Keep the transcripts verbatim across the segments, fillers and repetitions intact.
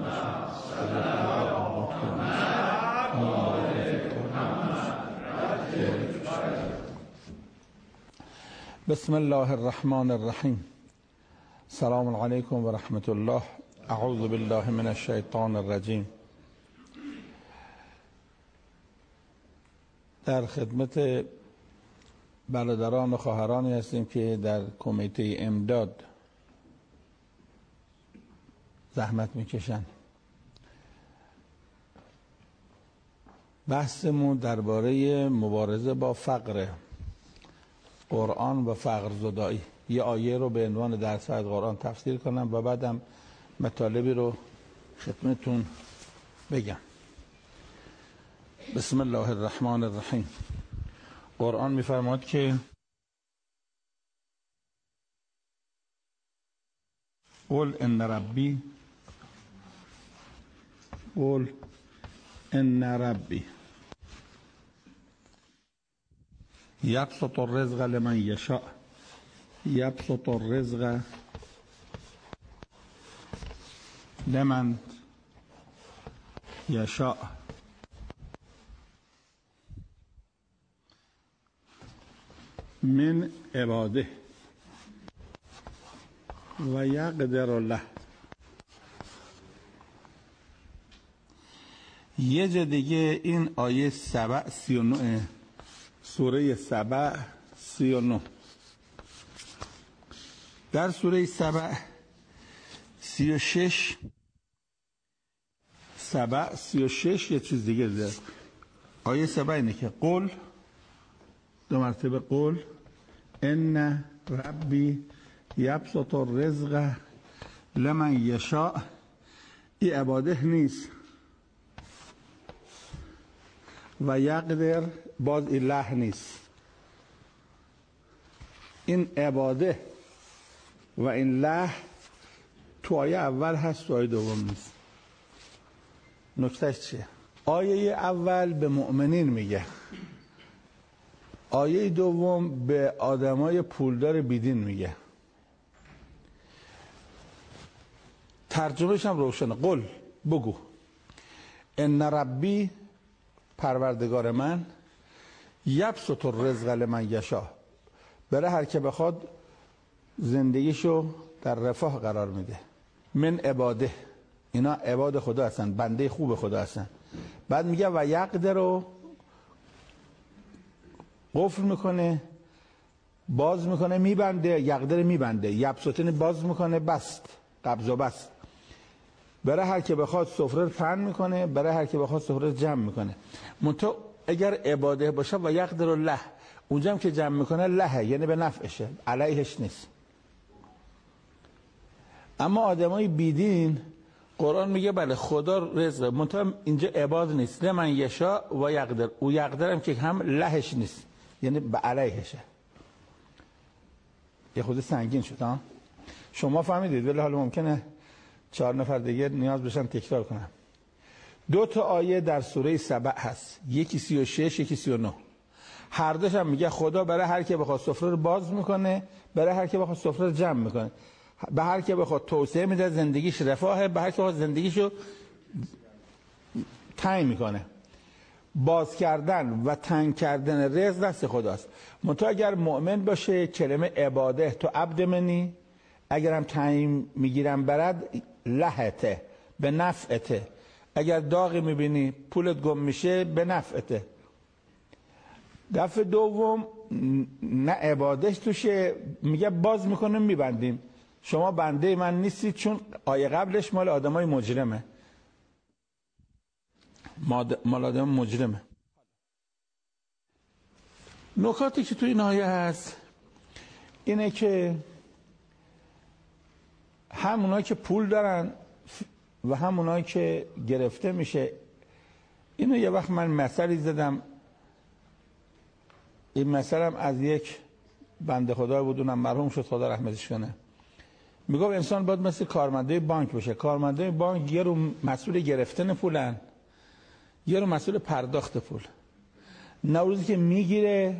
بسم الله الرحمن الرحیم. سلام علیکم و رحمت الله. اعوذ بالله من الشیطان الرجیم. در خدمت برادران و خواهرانی هستیم که در کمیته امداد زحمت میکشن. بحثمون درباره مبارزه با فقر، قرآن و فقر زدایی. یه آیه رو به عنوان درس از قرآن تفسیر کنم و بعدم مطالبی رو خدمتون بگم. بسم الله الرحمن الرحیم. قرآن میفرماد که قل ان ربی قل ان ربی یبسط الرزق لمن یشاء یبسط الرزق لمن یشاء من عباده و یقدر له. یه جا دیگه این آیه سبع سی و نه، سوره سبع سی و نه. در سوره سبع سی و شش سبع سی و شش یه چیز دیگه داره. آیه سبع اینه که قل، دو مرتبه قل ان ربی یبسط الرزق لمن یشاء. این عباده نیست و یقدر باز این له نیست. این عباده و این له تو آیه اول هست، تو آیه دوم نیست. نکتهش چیه؟ آیه اول به مؤمنین میگه، آیه دوم به آدمای پولدار بیدین میگه. ترجمهش هم روشنه. قل، بگو، ان ربی، پروردگار من، یبسط الرزق لمن یشاء، برای هر که بخواد زندگیشو در رفاه قرار میده. من عباده، اینا عباد خدا هستن، بنده خوب خدا هستن. بعد میگه و یقدر رو قفل میکنه، باز میکنه، میبنده. یقدر میبنده، یبسطن باز میکنه، بست، قبض و بست. برای هر که بخواد سفره رو پهن میکنه، برای هر که بخواد سفره رو جمع میکنه. منتها اگر عباده باشه و یقدر له، اونجا هم که جمع میکنه له، یعنی به نفعشه، علیهش نیست. اما آدمای بیدین قرآن میگه بله خدا رزق، منتها اینجا عباد نیست. لمن یشاء و یقدر، او یقدر هم که هم لهش نیست، یعنی به علیهشه. یه خود سنگین شد ها. شما فهمیدید، ولی حالا ممکنه چهار نفر دیگه نیاز بشن تکرار کنم. دو تا آیه در سوره سبع هست، یکی سی و شش، یکی سی و نه. هر دوش هم میگه خدا برای هر که بخواد سفره رو باز میکنه، برای هر که بخواد سفره رو جمع میکنه، به هر که بخواد توسعه میده، زندگیش رفاهه، به هر که بخواد زندگیشو تنگ میکنه. باز کردن و تنگ کردن رزق دست خداست. منتها اگر مؤمن باشه، کلمه عباده تو عبد منی، اگرم تنگ میگیرم برد لهته، به نفعته. اگر داغی میبینی پولت گم میشه، به نفعته. دفعه دوم نه عبادش توشه، میگه باز میکنیم میبندیم. شما بنده من نیستید، چون آیه قبلش مال آدمای مجرمه، مال آدم مجرمه. نکاتی که تو این آیه هست اینه که همونایی که پول دارن و همونایی که گرفته میشه. اینو یه وقت من مثلی زدم، این مثلم از یک بنده خدا بود، اونم مرحوم شد، خدا رحمتش کنه. میگم انسان باید مثل کارمنده بانک باشه. کارمنده بانک یه رو مسئول گرفتن پولن، یه رو مسئول پرداخت پول. نوروزی که میگیره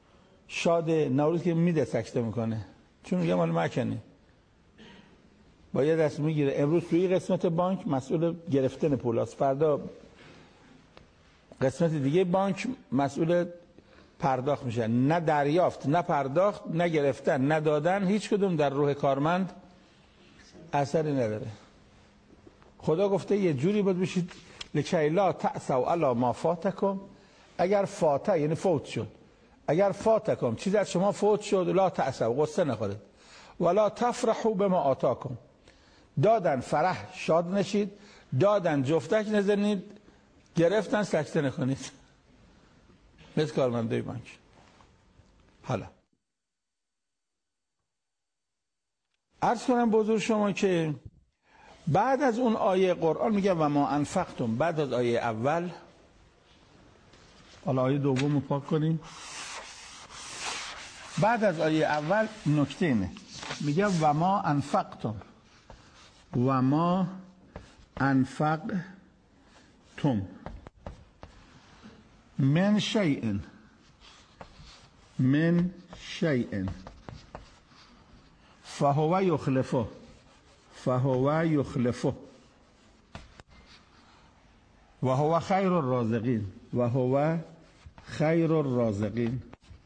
شاده، نوروزی که میده سکته میکنه، چون میگه مال مکنی. با یه دست میگیره، امروز توی قسمت بانک مسئول گرفتن پول است، فردا قسمت دیگه بانک مسئول پرداخت میشه. نه دریافت، نه پرداخت، نه گرفتن، نه دادن، هیچ کدوم در روح کارمند اثری نداره. خدا گفته یه جوری باید بشید لکی لا تأسوا علی ما فاتکم، اگر فاته یعنی فوت شد، اگر فاتکم چیزی از شما فوت شد، لا تأسوا قصه نخورید، ولا تفرحوا بما آتاکم، دادن فرح شاد نشید، دادن جفتک نزنید، گرفتن سکته نکنید. مثل کارمندای بانک. حالا عرض کنم بزرگ شما که بعد از اون آیه قرآن میگه و ما انفقتم، بعد از آیه اول، حالا آیه دوم رو پاک کنیم، بعد از آیه اول نکته اینه، میگه و ما انفقتم، و ما انفقتم من شیء، من شیء فهو یخلفه، فهو یخلفه و هو خیر الرازقین، و هو خیر الرازقین.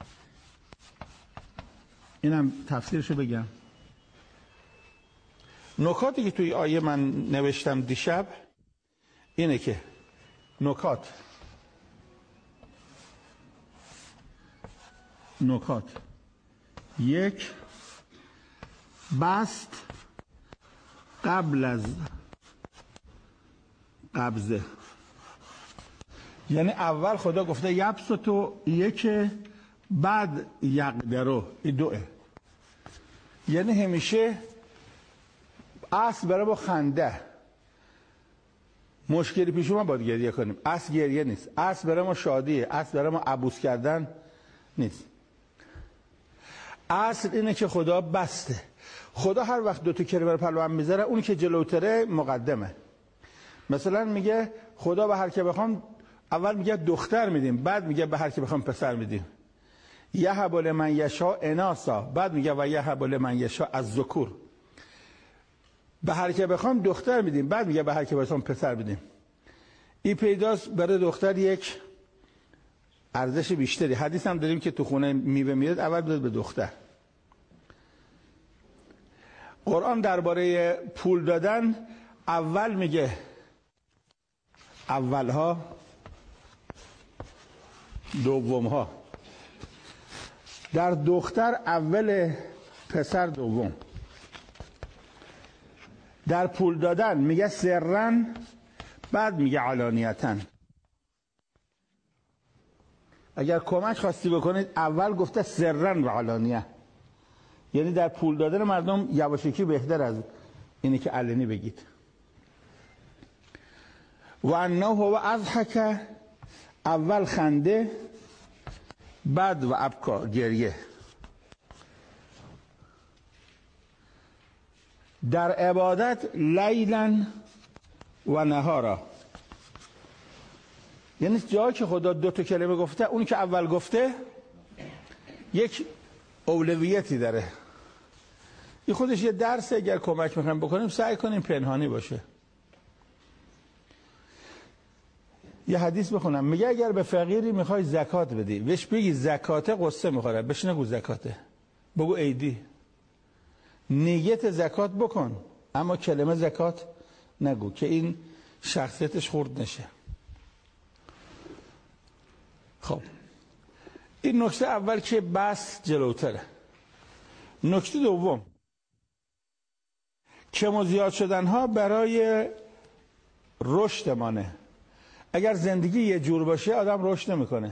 اینم تفسیرشو بگم. نکاتی که توی آیه من نوشتم دیشب اینه که نکات نکات یک، بست قبل از قبضه، یعنی اول خدا گفته یبسطو، یک بعد یقدرو، این دوه، یعنی همیشه اصل برای با خنده مشکلی پیش ما باید گریه کنیم، اصل گریه نیست، اصل برای ما شادیه، اصل برای ما عبوس کردن نیست. اصل اینه که خدا بسته. خدا هر وقت دو تا کلمه رو پلو هم میذاره، اون که جلوتره مقدمه. مثلا میگه خدا به هر که بخوام، اول میگه دختر میدیم، بعد میگه به هر که بخوام پسر میدیم. یهب لمن یشاء اناثا، بعد میگه و یهب لمن یشاء الذکور. به هر که بخوام دختر میدیم، بعد میگه به هر که بخوام پسر میدیم. این پیداست برای دختر یک ارزش بیشتری. حدیث هم داریم که تو خونه میوه میاد اول بده به دختر. قرآن درباره پول دادن اول میگه اولها دومها، در دختر اول، پسر دوم. در پول دادن میگه سرن، بعد میگه علانیتن. اگر کمک خواستی بکنید اول گفته سرن و علانیه، یعنی در پول دادن مردم یواشکی بهتر از اینی که علنی بگید. و انه هو اضحک، اول خنده، بعد و ابکا گریه. در عبادت لیلا و نهارا، یعنی جایی که خدا دو تا کلمه گفته، اون که اول گفته یک اولویتی داره. این خودش یه درسه. اگر کمک میخوایم بکنیم سعی کنیم پنهانی باشه. یه حدیث بخونم، میگه اگر به فقیری میخوای زکات بدی، بهش بگی زکاته، قصه میخوره، بهش نگو زکاته، بگو عیدی. نیت زکات بکن اما کلمه زکات نگو که این شخصیتش خورد نشه. خب این نکته اول که بس جلوتره. نکته دوم، کم و زیاد شدن ها برای رشد مانه. اگر زندگی یه جور باشه آدم رشد نمیکنه.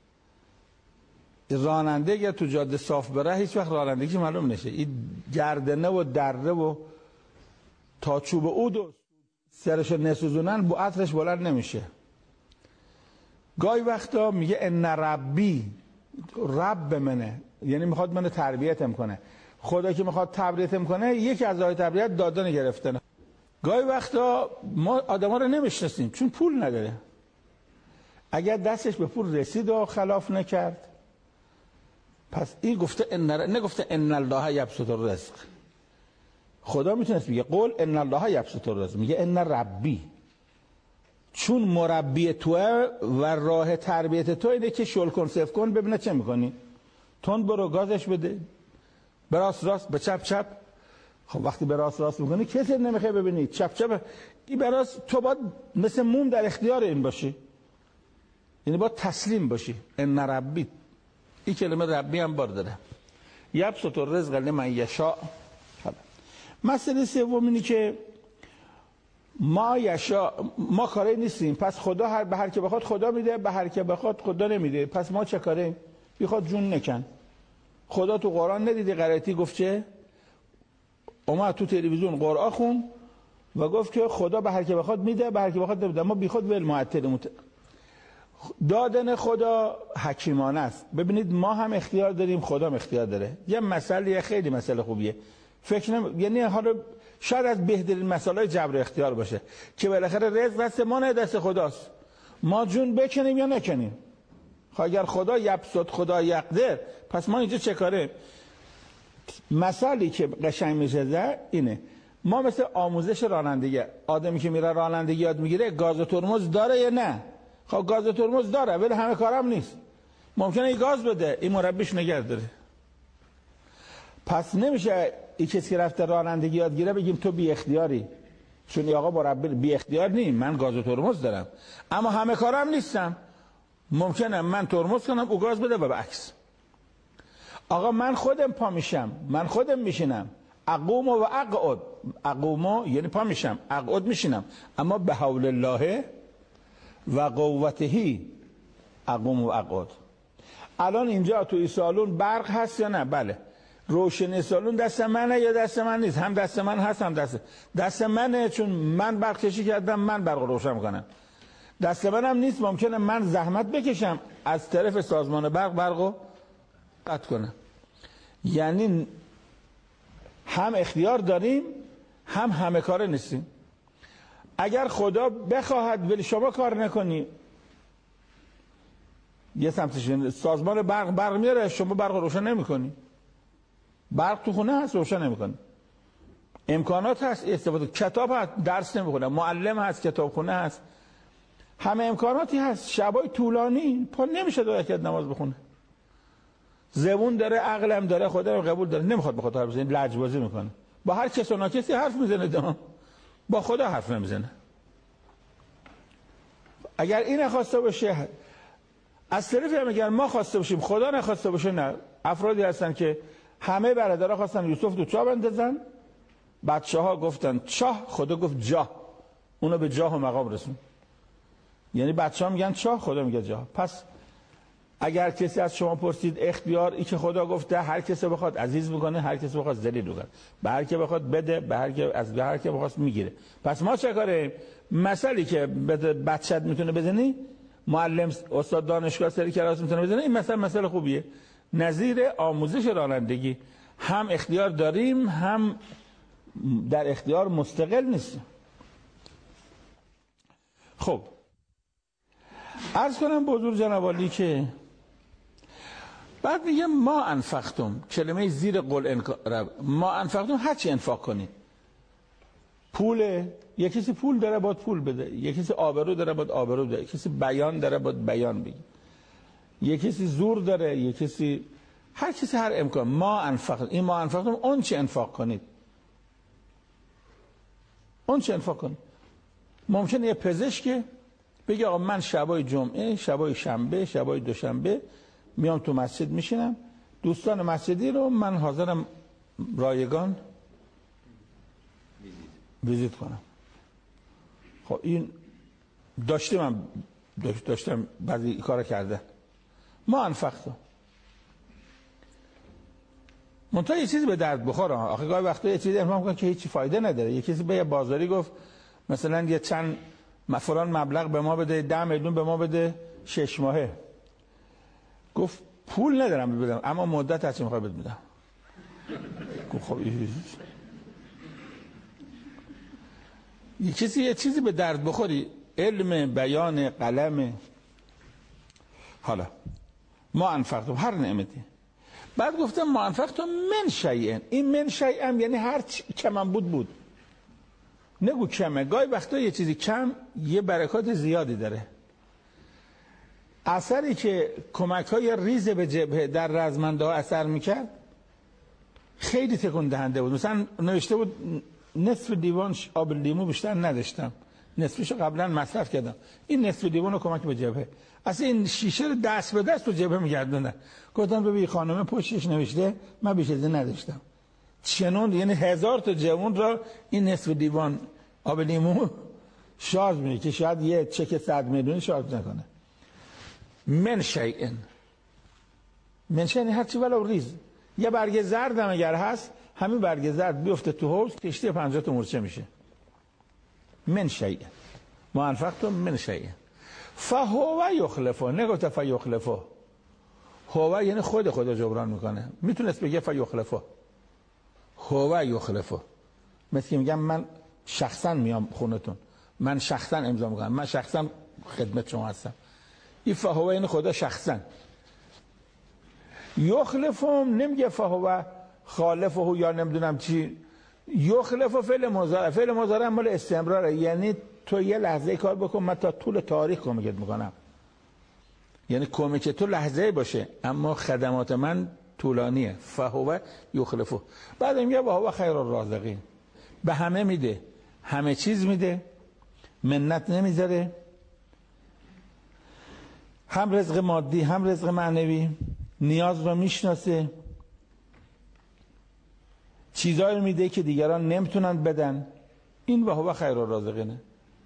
راننده اگر تو جاده صاف بره هیچ وقت رانندگی معلوم نشه. این گردنه و دره و تا چوب عود و سرش نسوزونن با عطرش بلند نمیشه. گاهی وقتا میگه ان ربی، رب منه، یعنی میخواد منو تربیتم کنه. خدا که میخواد تربیتم کنه یکی از راه تربیت دادن گرفتنه. گاهی وقتا ما آدما رو نمیشناسیم چون پول نداره. اگر دستش به پول رسید و خلاف نکرد، پس این گفته ان، نگفته ان الله یبسط الرزق. خدا میتونست بگه قول ان الله یبسط الرزق، میگه ان ربی، چون مربی توه و راه تربیت تو اینه که شل کن صف کن ببینه چه میکنی، تند برو گازش بده، به راست راست به چپ چپ. خب وقتی به راست راست میکنی کسی نمیخواد ببینی، چپ چپ این به راست، تو باید مثل موم در اختیار این باشی، یعنی باید تسلیم باشی. ان ربی، این کلمه ربی هم بار داره. یبسط الرزق لمن یشاء. مسئله سوم اینه که ما یشاء، ما کاری نیستیم، پس خدا هر به هر که بخواد خدا میده، به هر که بخواد خدا نمیده، پس ما چه کاریم؟ بخواد جون نکن. خدا تو قرآن ندیدی قرائتی گفت چه؟ اومد تو تلویزیون قرآن خون و گفت که خدا به هر که بخواد میده، به هر که بخواد نمیده. ما بیخود ول معطل. دادن خدا حکیمانه است. ببینید ما هم اختیار داریم، خدا هم اختیار داره. یه مسئله خیلی مسئله خوبیه. فکر نمی... یعنی حالا شاید از بهترین مسائل جبر اختیار باشه که بالاخره رزق دست ما نه دست خداست. ما جون بکنیم یا نکنیم. خب اگر خدا یبسط خدا یقدر، پس ما اینجا چه کاره؟ مسئله که قشنگ میشه اینه، ما مثل آموزش رانندگی، آدمی که میره رانندگی یاد میگیره گاز و ترمز داره یا نه؟ خب گاز و ترمز داره ولی همه کارم نیست. ممکنه این گاز بده، این مربیش نگه داره. پس نمیشه این کسی که رفته رانندگی یاد گیره بگیم تو بی اختیاری، چون آقا مربی بی اختیار نیم، من گاز و ترمز دارم اما همه کارم نیستم. ممکنه من ترمز کنم او گاز بده و بعکس. آقا من خودم پا میشم، من خودم میشینم، اقوم و اقعد، اقوم یعنی پا میشم، اقعد میشینم، اما به حول الله و قوته اقوم و اقعد. الان اینجا تو این سالون برق هست یا نه؟ بله. روشنی سالون دست منه یا دست من نیست؟ هم دست من هست هم دست دست منه، چون من برق کشی کردم، من برق روشن میکنم. دست منم نیست، ممکنه من زحمت بکشم از طرف سازمان برق برقو قطع کنم. یعنی هم اختیار داریم هم همه کاره نیستیم. اگر خدا بخواهد ولی شما کار نکنی، یه سمتش سازمان برق برق میاره، شما برق روشن نمیکنی، برق تو خونه هست روشن نمیکنی، امکانات هست استفاده، کتاب هست درس نمیخونه، معلم هست کتابخونه هست، همه امکاناتی هست، شبای طولانی پا نمیشه دو رکعت نماز بخونه، زبون داره، عقلم داره، خدا رو قبول داره، نمیخواد به خدا حرف بزنه، لجبازی میکنه، با هر کس و ناکسی حرف میزنه، دام با خدا حرف نمیزنه. اگر این خواسته باشه از طرف هم، اگر ما خواسته باشیم خدا نخواسته باشه، نه. افرادی هستن که همه برادرها خواستن یوسف تو چاه بندازن، بچه ها گفتن چاه، خدا گفت جاه، اونو به جاه و مقام رسون. یعنی بچه ها میگن چاه، خدا میگه جاه. پس اگر کسی از شما پرسید اختیار ای که خدا گفته هر کسی بخواد عزیز میکنه، هر کسی بخواد ذلیل میکنه، به هر کی بخواد بده، به هر کی از به هر کی بخواد میگیره. پس ما چه کاریم؟ مسئله که بچت میتونه بزنی، معلم استاد دانشگاه سری کلاس میتونه بزنه، این مثلا مسئله خوبیه. نظیر آموزش رانندگی، هم اختیار داریم هم در اختیار مستقل نیستیم. خب عرض کنم به حضور جناب عالی که بعد میگه ما انفقتم، کلمه زیر قل انق... ما انفقتم هر چی انفاق کنید. پول، یک کسی پول داره باید پول بده، یک کسی آبرو داره باید آبرو بده، یک کسی بیان داره باید بیان بگه، یک کسی زور داره، یک کسی، هر کسی هر امکان. ما انفقتم، این ما انفقتم اون چی انفاق کنید، اون چی انفاق کنید. ممکنه یه پزشک بگه آقا من شبای جمعه، شبای شنبه، شبای دوشنبه میام تو مسجد میشینم، دوستان مسجدی رو من حاضرم رایگان ویزیت کنم. خب این داشته، من داشتم بعضی کار کرده. ما انفقتم منتها یه چیزی به درد بخوره. آخه گاهی وقتا یه چیزی افهام کنه که هیچی فایده نداره. یه کسی به یه بازاری گفت مثلا یه چند فلان مبلغ به ما بده، ده میلیون به ما بده شش ماهه. گفت پول ندارم بدم اما مدت هرچی میخوای بهت میدم. گفت خب یه چیزی یه چیزی به درد بخوری، علم، بیان، قلم. حالا ما انفقتم هر نعمتی. بعد گفتم ما انفقتم من شیئا، این من شیئا یعنی هر که من بود بود، نگو کمه. گاهی وقتا یه چیزی کم یه برکات زیادی داره. اثری که کمک های ریز به جبهه در رزمنده ها اثر میکرد خیلی تکون دهنده بود. مثلا نوشته بود نصف دیوان آب لیمو بیشتر نداشتم، نصفشو قبلا مصرف کردم، این نصف دیوان رو کمک به جبهه. اصلا این شیشه رو دست به دست تو جبهه میگردونه. گفتم ببین خانم پشتش نوشته من بیش از این نداشتم. چنون یعنی هزار تا جوان را این نصف دیوان آب لیمو شارژ میکنه که شاید یه چک صد میلیون شارژ نکنه. من شیئا، من شیئا هر چی ولو ریز. یه برگ زرد هم اگر هست همین برگ زرد بیفته تو حوض کشتی پنجاه تا مورچه میشه. من شیئا ما انفقتم من شیئا فهو یخلفه، نگفت فیخلفه. هو یعنی خود خدا جبران میکنه، میتونست بگه فیخلفه. هو یخلفه، مثل که میگم من شخصا میام خونتون، من شخصا امضا میکنم، من شخصا خدمت شما هستم. این فهو یعنی خدا شخصا. یخلفهم نمیگه فهو خالفه یا نمیدونم چی. یخلفه فعل مضارع، فعل مضارع مال استمراره، یعنی تو یه لحظه کار بکن من تا طول تاریخ کمکت میکنم. یعنی کمک تو لحظه باشه اما خدمات من طولانیه. فهو یخلفه. بعد میگه وهو خیر الرازقین، به همه میده، همه چیز میده، منت نمیذاره، هم رزق مادی هم رزق معنوی، نیاز رو میشناسه، چیزایی میده که دیگران نمیتونن بدن. این وهو خیر الرازقینه.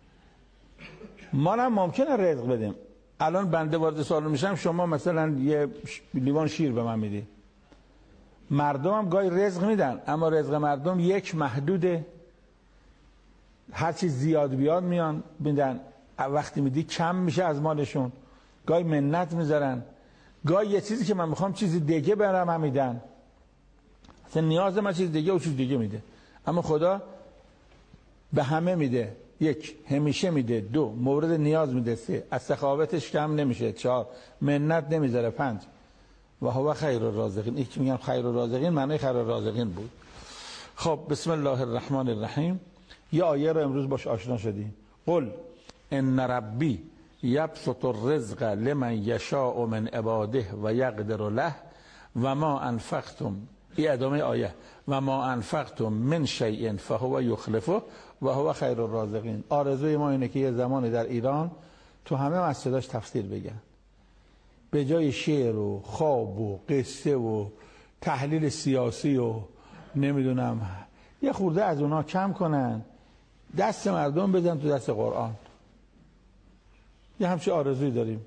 ما هم ممکنه رزق بدیم. الان بنده وارد سوال میشم، شما مثلا یه لیوان شیر به من میدی، مردم هم گاهی رزق میدن اما رزق مردم یک محدوده، هر چی زیاد بیاد میان میدن، وقتی میدی کم میشه از مالشون، گاهی منت میذارن، گاهی یه چیزی که من میخوام چیزی دیگه برام هم میدن، اصلا نیاز من چیز دیگه و چیز دیگه میده. اما خدا به همه میده، یک همیشه میده، دو مورد نیاز میده، سه از سخاوتش کم نمیشه، چهار منت نمیذاره، پنج و هو خیر الرازقین. این که میگم خیر الرازقین معنی خیر الرازقین بود. خب بسم الله الرحمن الرحیم. یه آیه رو امروز باش آشنا شدیم. قل ان ربی یبسط الرزق لمن یشاء من عباده و یقدر له و ما انفقتم، این ادامه آیه، و ما انفقتم من شیء فهو یخلفه و هو خیر الرازقین. آرزوی ما اینه که یه زمانی در ایران تو همه مسجداش تفسیر بگن، به جای شعر و خواب و قصه و تحلیل سیاسی و نمیدونم یه خورده از اونا کم کنن، دست مردم بزن تو دست قرآن. یه همچه آرزوی داریم.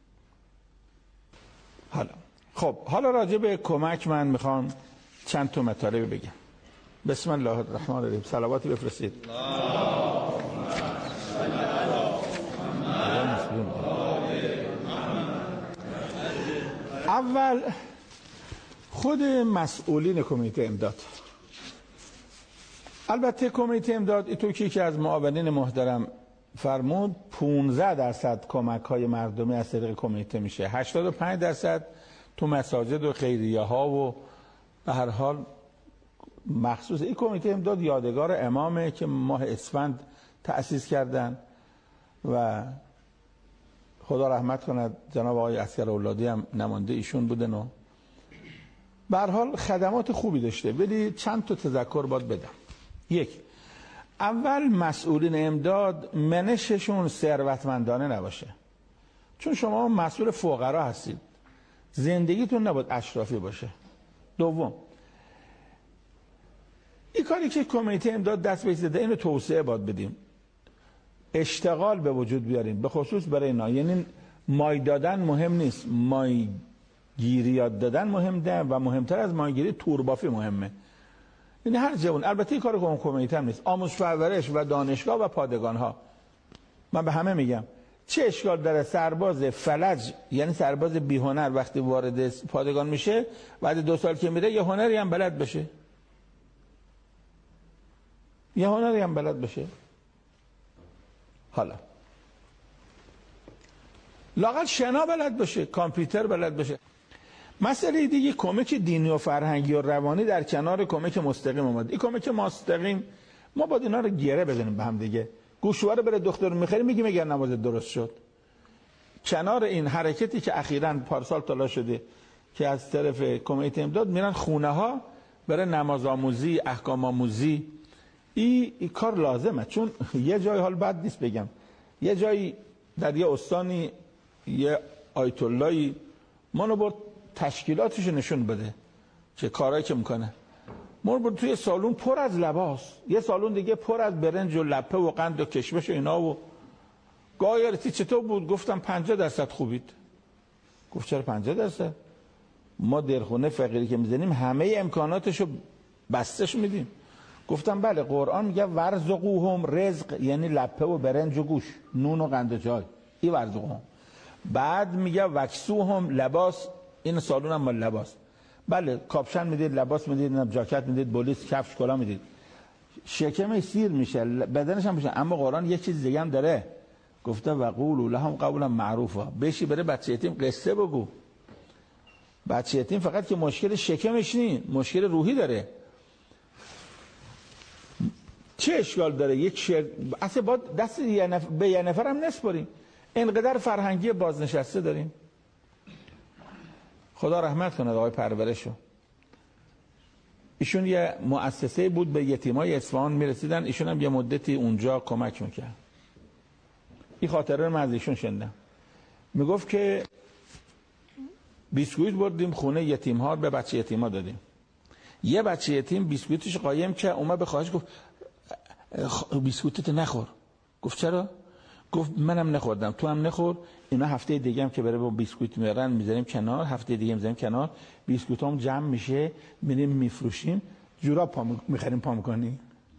حالا خب حالا راجع به کمک من میخوام چند تا مطالب بگم. بسم الله الرحمن الرحیم. صلواتی بفرستید. اول خود مسئولین کمیته امداد. البته کمیته امداد اینطور که یکی از معاونین محترم فرمود پانزده درصد کمک های مردمی از طریق کمیته میشه، هشتاد و پنج درصد تو مساجد و خیریه ها و به هر حال مخصوص این کمیته امداد یادگار امامه که ماه اسفند تأسیس کردن و خدا رحمت کند جناب آقای عسکر اولادی هم نماینده ایشون بودن و به هر حال خدمات خوبی داشته. ولی چند تا تذکر باید بدم. یک، اول مسئولین امداد منششون ثروتمندانه نباشه، چون شما مسئول فقرا هستید، زندگیتون نباید اشرافی باشه. دوم، این کاری که کمیته امداد دست بهش زده اینو توسعه باید بدیم، اشتغال به وجود بیاریم، به خصوص برای اینا. یعنی مای دادن مهم نیست، مای گیریات دادن مهمه و مهمتر از مایگیری توربافی مهمه. یعنی هر جوان، البته این کار کمیته هم نیست، آموزش پرورش و دانشگاه و پادگان ها، من به همه میگم چه اشکال داره سرباز فلج یعنی سرباز بی هنر وقتی وارد پادگان میشه بعد دو سال که میره یه هنری هم بلد بشه، یه هنری هم بلد بشه. حالا لااقل شنا بلد باشه، کامپیوتر بلد باشه. مسئله دیگه کمک دینی و فرهنگی و روانی در کنار کمک مستقیم اومد. این کمک مستقیم ما باید اینا رو گره بزنیم به هم دیگه. گوشواره بره دکتر میخری میگه مگر نماز درست شد. کنار این حرکتی که اخیراً پارسال طلا شده که از طرف کمیته امداد میرن خونه ها برای نماز آموزی، احکام آموزی، این ای کار لازمه. چون یه جای حال بد نیست بگم، یه جایی در یه استانی یه آیت اللهی منو برد تشکیلاتش نشون بده چه کارایی که میکنه. منو برد توی سالون پر از لباس، یه سالون دیگه پر از برنج و لپه و قند و کشمش و اینا. و گایرتی چطور بود؟ گفتم پنجاه درصد خوبید. گفت چرا پنجاه درصد؟ ما درخونه فقیری که میزنیم همه امکاناتشو بستش میدیم. گفتم بله، قرآن میگه ورزقوهم، رزق یعنی لپه و برنج و گوش، نون و قند و چای، این ورزقوهم. بعد میگه وکسوهم، لباس، این سالون هم مال لباس. بله، کاپشن میدید، لباس میدید، جاکت میدید، بولیس، کفش، کلاه میدید. شکمش سیر میشه، بدنش هم میشه. اما قرآن یک چیز دیگه هم داره، گفته وقولوا لهم قولا معروفا. بشی بره بچه یتیم قصه بگو. بچه یتیم فقط که مشکل شکمش نیست، مشکل روحی داره. چه اشکال داره یک شعر اصلا با دست یه نفر به یه نفر هم نسپاریم؟ اینقدر فرهنگی بازنشسته داریم. خدا رحمت کنه آقای پرورشو. ایشون یه مؤسسه بود به یتیمای اصفهان میرسیدن، ایشون هم یه مدتی اونجا کمک میکرد. این خاطره رو من از ایشون شنیدم. میگفت که بیسکویت بردیم خونه یتیم ها، به بچه یتیم ها دادیم. یه بچه یتیم بیسکویتش قایم که اومد به خواهش گفت بیسکویتت نخور. گفت چرا؟ گفت منم نخوردم، تو هم نخور. اینا هفته دیگه هم که بره با بیسکویت میارن میذاریم کنار، هفته دیگه میذاریم کنار، بیسکویتام جمع میشه، میریم میفروشیم، جوراب پا میخریم پا میکنی.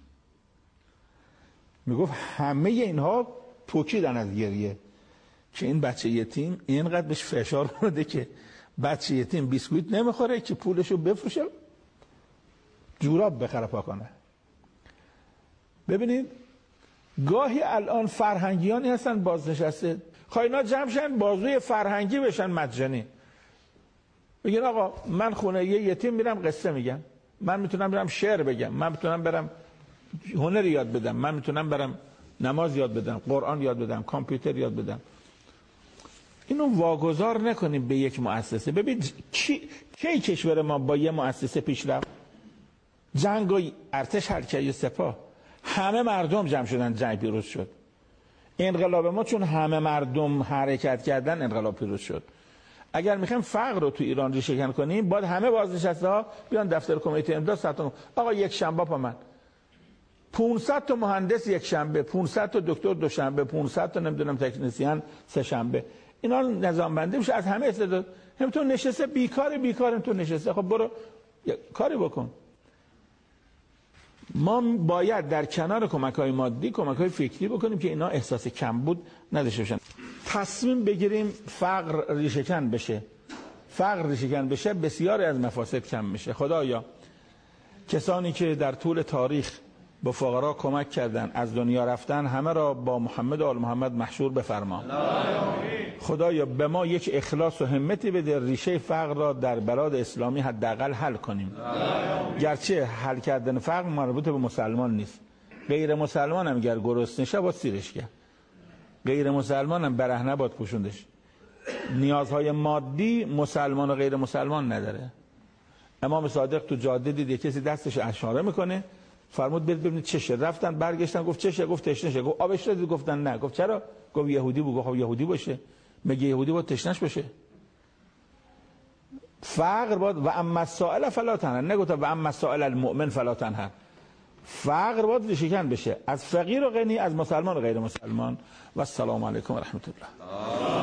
میگفت همه اینها پوکیدن از گریه که این بچه یتیم اینقدر بهش فشار بده که بچه یتیم بیسکویت نمیخوره که پولشو بفروشه جوراب بخره پا کنه. ببینید گاهی الان فرهنگیانی هستن بازنشسته، خواهی اینا جمع شن بازوی فرهنگی بشن مجانی، بگین آقا من خونه یه یتیم میرم قصه میگم، من میتونم برم شعر بگم، من میتونم برم هنر یاد بدم، من میتونم برم نماز یاد بدم، قرآن یاد بدم، کامپیوتر یاد بدم. اینو واگذار نکنیم به یک مؤسسه. ببین کی کی کشور ما با یه مؤسسه پیش رفت؟ جنگ و ارتش حرکتی سپاه، همه مردم جمع شدن، جنگ پیروز شد. انقلاب ما چون همه مردم حرکت کردن انقلاب پیروز شد. اگر میخوایم فقر رو تو ایران ریشه کن کنیم، باید همه بازنشسته ها بیان دفتر کمیته امداد ستون. آقا یک شنبه پا من پانصد تا مهندس یک شنبه، پانصد تا دکتر دو شنبه، پانصد تا نمیدونم تکنسین سه شنبه، اینا نظام بندی میشه از همه استعداد. هم تو نشسته بیکار بیکارم تو نشسته، خب برو کاری بکن. ما باید در کنار کمک‌های مادی کمک‌های فکری بکنیم که اینا احساس کمبود نداشته باشن. تصمیم بگیریم فقر ریشه‌کن بشه. فقر ریشه‌کن بشه بسیاری از مفاسد کم میشه. خدایا کسانی که در طول تاریخ به فقرا کمک کردن از دنیا رفتن، همه را با محمد و آل محمد محشور بفرما. خدایا به ما یک اخلاص و همتی بده ریشه فقر را در بلاد اسلامی حداقل حل کنیم. گرچه حل کردن فقر مربوط به مسلمان نیست، غیر مسلمان هم اگر گرسنه شه باید سیرش کرد، غیر مسلمان هم برهنه باید پوشوندش. نیازهای مادی مسلمان و غیر مسلمان نداره. امام صادق تو جاده دید کسی دستش اشاره میکنه، فرمود برید ببینید چشه. رفتن برگشتن، گفت چشه؟ گفت تشنشه. گفت آبش دادید؟ گفتن نه. گفت چرا؟ گفت یهودی بود. گفت یهودی باشه، مگه یهودی باید تشنش باشه؟ فقر باید و اما السائل فلا تنهر، نگفت و اما السائل المؤمن فلا تنهر. فقر باید ریشه‌کن بشه، از فقیر و غنی، از مسلمان و غیر مسلمان. و السلام علیکم و رحمت الله.